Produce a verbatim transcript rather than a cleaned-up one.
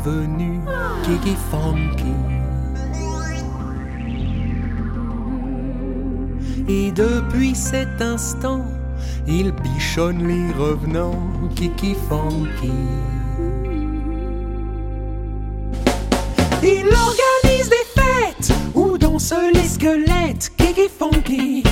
devenu Kiki Funky. Et depuis cet instant, il bichonne les revenants Kiki Funky. Il organise des fêtes où dansent les squelettes Kiki Funky.